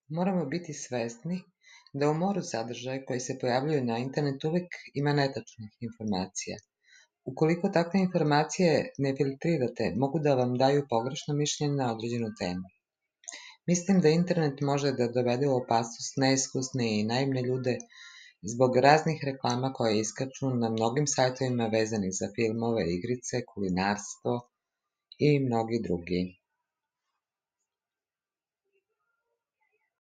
Moramo biti svesni da u moru sadržaja koji se pojavljuju na internetu uvijek ima netačnih informacija. Ukoliko takve informacije ne filtrirate, mogu da vam daju pogrešno mišljenje na određenu temu. Mislim da internet može da dovede u opasnost neiskusne i naivne ljude zbog raznih reklama koje iskaču na mnogim sajtovima vezanih za filmove, igrice, kulinarstvo i mnogi drugi.